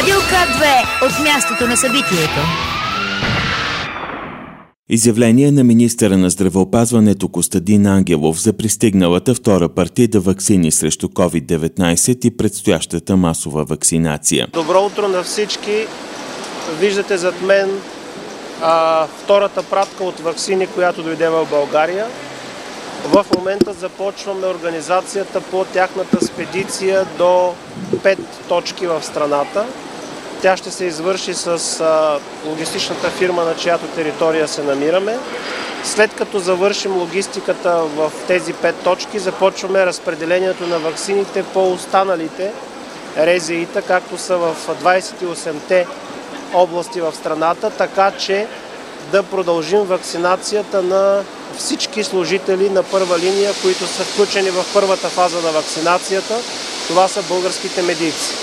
Радио К2 от мястото на събитието. Изявление на министъра на здравеопазването Костадин Ангелов за пристигналата втора партида ваксини срещу COVID-19 и предстоящата масова вакцинация. Добро утро на всички! Виждате зад мен втората пратка от ваксини, която дойде в България. В момента започваме организацията по тяхната спедиция до 5 точки в страната. Тя ще се извърши с логистичната фирма, на чиято територия се намираме. След като завършим логистиката в тези 5 точки, започваме разпределението на ваксините по останалите РЗИ-та, както са в 28-те области в страната, така че да продължим вакцинацията на всички служители на първа линия, които са включени в първата фаза на вакцинацията. Това са българските медици.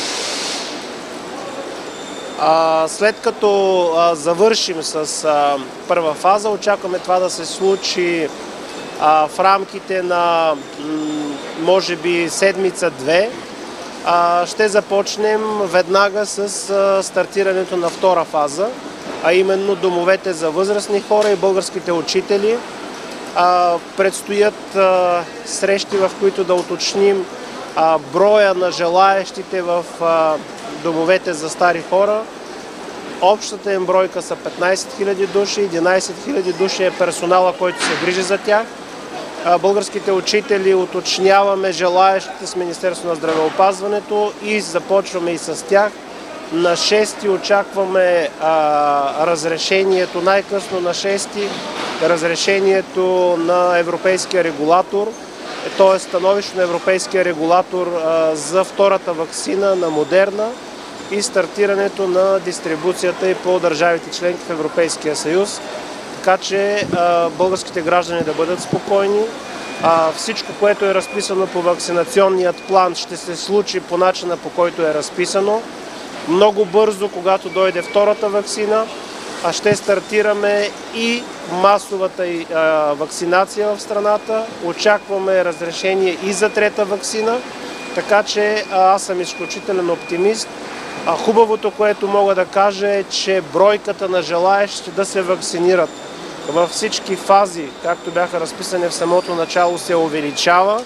След като завършим с първа фаза, очакваме това да се случи в рамките на може би седмица-две. Ще започнем веднага с стартирането на втора фаза, а именно домовете за възрастни хора и българските учители. Предстоят срещи, в които да уточним броя на желаещите в домовете за стари хора. Общата им бройка са 15 000 души, 11 000 души е персонала, който се грижи за тях. Българските учители уточняваме желаещите с Министерството на здравеопазването и започваме и с тях. На 6 очакваме разрешението, най-късно на 6 разрешението на европейския регулатор, т.е. становище на европейския регулатор за втората ваксина на Модерна и стартирането на дистрибуцията и по държавите членки в Европейския съюз. Така че българските граждани да бъдат спокойни. Всичко, което е разписано по вакцинационният план, ще се случи по начина, по който е разписано. Много бързо, когато дойде втората ваксина, ще стартираме и масовата вакцинация в страната. Очакваме разрешение и за трета ваксина, така че аз съм изключителен оптимист. Хубавото, което мога да кажа е, че бройката на желаещи да се вакцинират във всички фази, както бяха разписани в самото начало, се увеличава.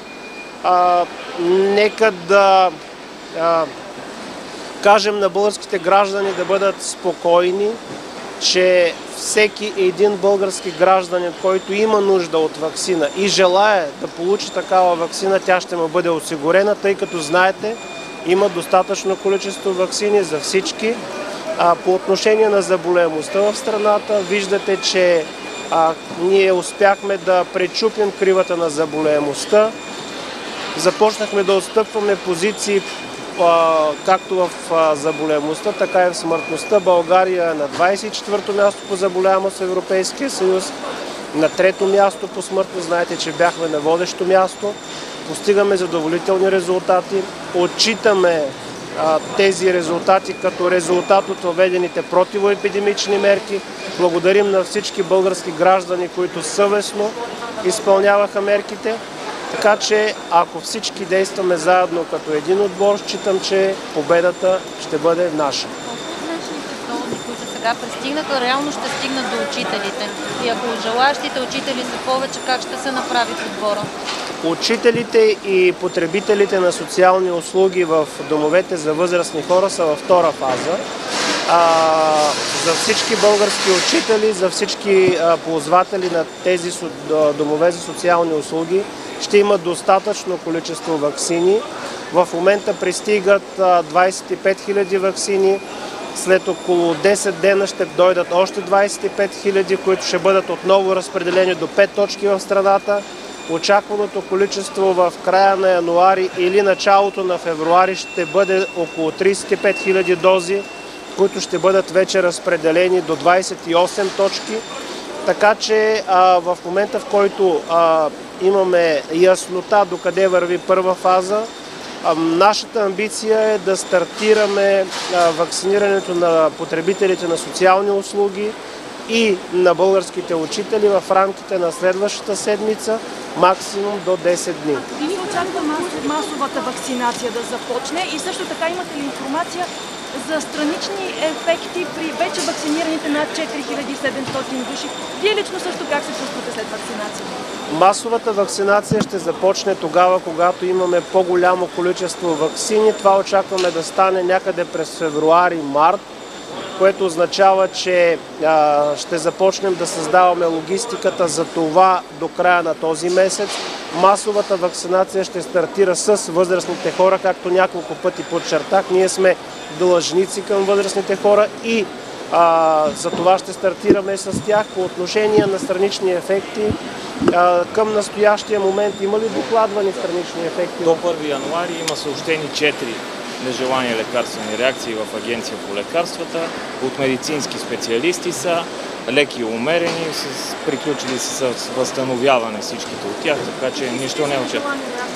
Нека да кажем на българските граждани да бъдат спокойни, че всеки един български гражданин, който има нужда от ваксина и желае да получи такава ваксина, тя ще му бъде осигурена, тъй като знаете, има достатъчно количество ваксини за всички. По отношение на заболеваемостта в страната, виждате, че ние успяхме да пречупим кривата на заболеваемостта. Започнахме да отстъпваме позиции както в заболеваемостта, така и в смъртността. България е на 24-то място по заболеваемост в Европейския съюз, на 3-то място по смъртност. Знаете, че бяхме на водещо място. Постигаме задоволителни резултати. Отчитаме тези резултати като резултат от въведените противоепидемични мерки. Благодарим на всички български граждани, които съвестно изпълняваха мерките. Така че, ако всички действаме заедно като един отбор, считам, че победата ще бъде наша. Които сега пристигнаха, реално ще стигнат до учителите. И ако желаящите учители са повече, как ще се направи подбора? Учителите и потребителите на социални услуги в домовете за възрастни хора са във втора фаза. За всички български учители, за всички ползватели на тези домове за социални услуги ще има достатъчно количество ваксини. В момента пристигат 25 000 ваксини. След около 10 дена ще дойдат още 25 000, които ще бъдат отново разпределени до 5 точки в страната. Очакваното количество в края на януари или началото на февруари ще бъде около 35 000 дози, които ще бъдат вече разпределени до 28 точки. Така че в момента, в който имаме яснота докъде върви първа фаза, нашата амбиция е да стартираме вакцинирането на потребителите на социални услуги и на българските учители в рамките на следващата седмица, максимум до 10 дни. И ни очаква масовата вакцинация да започне и също така имате ли информация за странични ефекти при вече вакцинираните над 4700 души. Вие лично също как се чувствате след вакцинация? Масовата вакцинация ще започне тогава, когато имаме по-голямо количество ваксини. Това очакваме да стане някъде през февруари-март, което означава, че ще започнем да създаваме логистиката за това до края на този месец. Масовата вакцинация ще стартира с възрастните хора, както няколко пъти подчертах. Ние сме длъжници към възрастните хора и за това ще стартираме с тях. По отношение на странични ефекти, към настоящия момент има ли докладвани странични ефекти? До 1 януари има съобщени 4 нежелани лекарствени реакции в Агенция по лекарствата. От медицински специалисти са леки и умерени, приключили с възстановяване всичките от тях, така че нищо не очаква.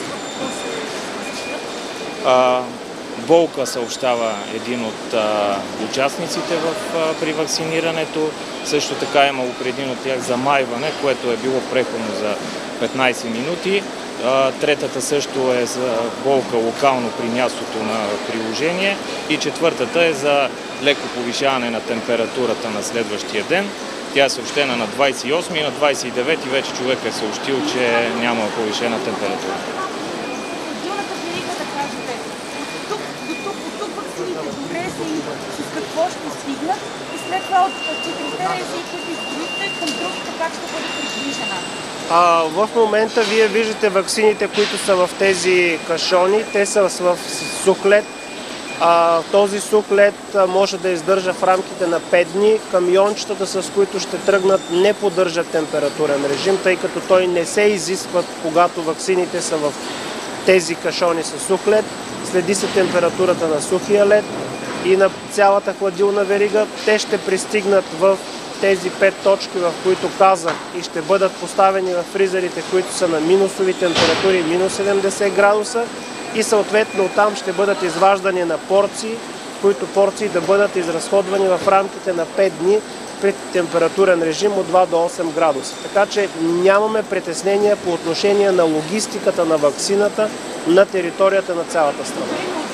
Болка съобщава един от участниците при вакцинирането. Също така имало при един от тях замайване, което е било преходно за 15 минути. Третата също е за болка локално при мястото на приложение. И четвъртата е за леко повишаване на температурата на следващия ден. Тя е съобщена на 28 и на 29 вече човек е съобщил, че няма повишена температура. С какво ще стигнат и след това от 4 рези, които изброихте, към другите как ще бъде придвижена? В момента вие виждате ваксините, които са в тези кашони. Те са в сух лед. Този сух лед може да издържа в рамките на 5 дни. Камиончетата, с които ще тръгнат, не поддържат температурен режим, тъй като той не се изисква, когато ваксините са в тези кашони с сух лед. Следи се температурата на сухия лед и на цялата хладилна верига. Те ще пристигнат в тези 5 точки, в които казах, и ще бъдат поставени в фризерите, които са на минусови температури, минус 70 градуса, и съответно оттам ще бъдат изваждани на порции, които порции да бъдат изразходвани в рамките на 5 дни при температурен режим от 2 до 8 градуса. Така че нямаме притеснения по отношение на логистиката на ваксината на територията на цялата страна.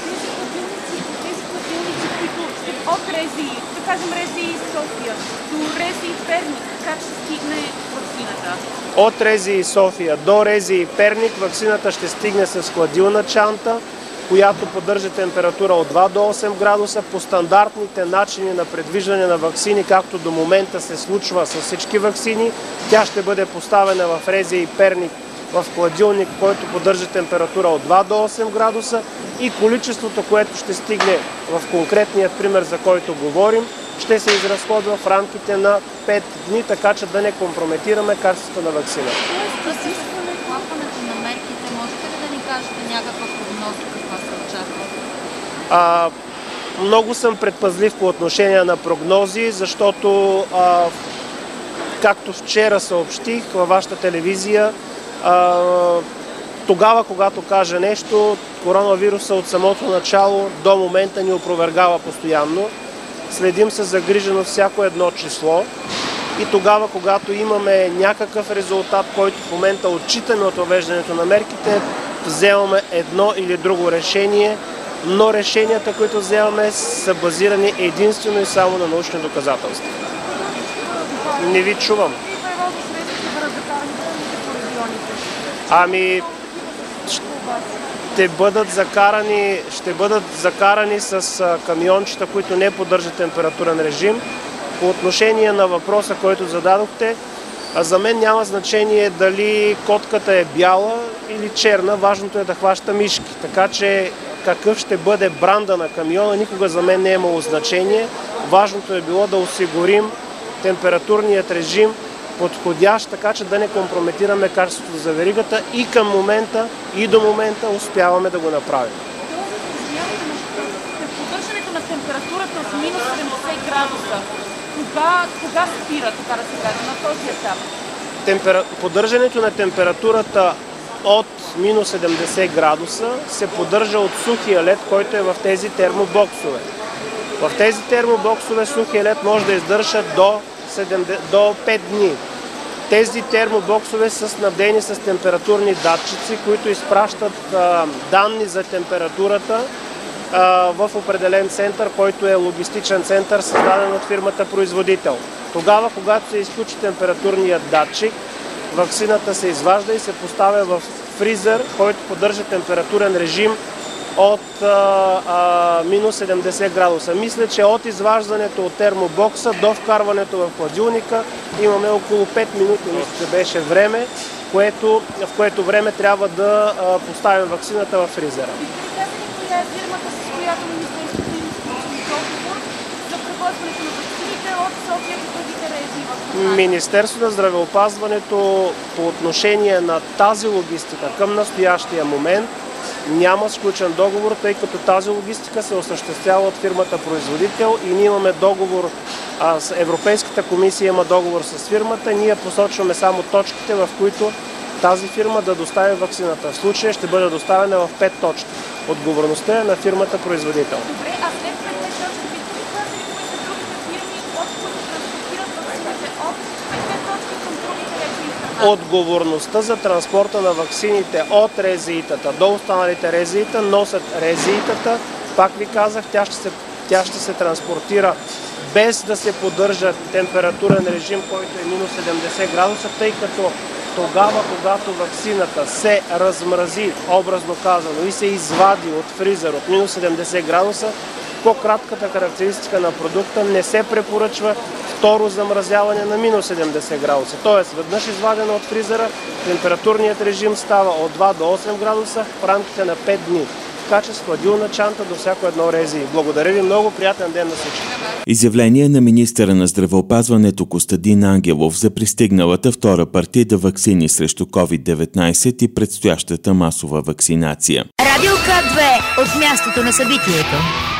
От Рези, да кажем Рези София, до Рези Перник, как ще стигне ваксината? От Рези София до Рези Перник ваксината ще стигне с хладилна чанта, която поддържа температура от 2 до 8 градуса по стандартните начини на предвиждане на ваксини, както до момента се случва с всички ваксини. Тя ще бъде поставена в Рези Перник в хладилник, който поддържа температура от 2 до 8 градуса, и количеството, което ще стигне в конкретния пример, за който говорим, ще се изразходва в рамките на 5 дни, така че да не компрометираме качеството на ваксината. С изхлапването на мерките, можете ли да ни кажете някаква прогноза, каква се очаква? Много съм предпазлив по отношение на прогнози, защото както вчера съобщих във вашата телевизия, тогава, когато кажа нещо, коронавируса от самото начало до момента ни опровергава постоянно. Следим се загрижено всяко едно число и тогава, когато имаме някакъв резултат, който в момента отчитаме от въвеждането на мерките, вземаме едно или друго решение, но решенията, които вземаме, са базирани единствено и само на научни доказателства. Не ви чувам. Ще бъдат закарани с камиончета, които не поддържат температурен режим. По отношение на въпроса, който зададохте, за мен няма значение дали котката е бяла или черна, важното е да хваща мишки. Така че какъв ще бъде бранда на камиона, никога за мен не е имало значение. Важното е било да осигурим температурният режим подходящ, така че да не компрометираме качеството за веригата, и към момента, и до момента успяваме да го направим. Поддържането на температурата от минус 70 градуса, кога спира, така да се каже, на този етап? Поддържането на температурата от минус 70 градуса се поддържа от сухия лед, който е в тези термобоксове. В тези термобоксове сухия лед може да издържа до 5 дни. Тези термобоксове са снабдени с температурни датчици, които изпращат данни за температурата в определен център, който е логистичен център, създаден от фирмата производител. Тогава, когато се изключи температурният датчик, ваксината се изважда и се поставя в фризер, който поддържа температурен режим от минус 70 градуса. Мисля, че от изваждането от термобокса до вкарването в хладилника имаме около 5 минути, мисля, че беше време, в което време трябва да поставим ваксината в фризера. Коя е фирмата, с която Министерството има сключен договор за превозването на ваксините от София до другите регии в страната? Министерството на здравеопазването по отношение на тази логистика към настоящия момент няма сключен договор, тъй като тази логистика се осъществява от фирмата производител и ние имаме договор, Европейската комисия има договор с фирмата, ние посочваме само точките, в които тази фирма да достави ваксината. В случая ще бъде доставена в 5 точки. Отговорността е на фирмата производител. Добре, а след 5 точки, бихте ли казали кои са другите фирми, от които транспортират ваксините от 5 точки към другите регии в страната? Отговорността за транспорта на ваксините от РЗИ-тата до останалите РЗИ-та носят РЗИ-тата. Пак ви казах, тя ще се транспортира без да се поддържа температурен режим, който е минус 70 градуса, тъй като тогава, когато ваксината се размрази, образно казано, и се извади от фризер от минус 70 градуса, по-кратката характеристика на продукта не се препоръчва второ замразяване на минус 70 градуса. Тоест, веднъж извадена от фризера, температурният режим става от 2 до 8 градуса в рамките на 5 дни. Така че с хладилна чанта до всяко едно РЗИ. Благодаря ви много, приятен ден на всички. Изявление на министъра на здравеопазването Костадин Ангелов за пристигналата втора партида ваксини срещу COVID-19 и предстоящата масова вакцинация. Радио К2 от мястото на събитието.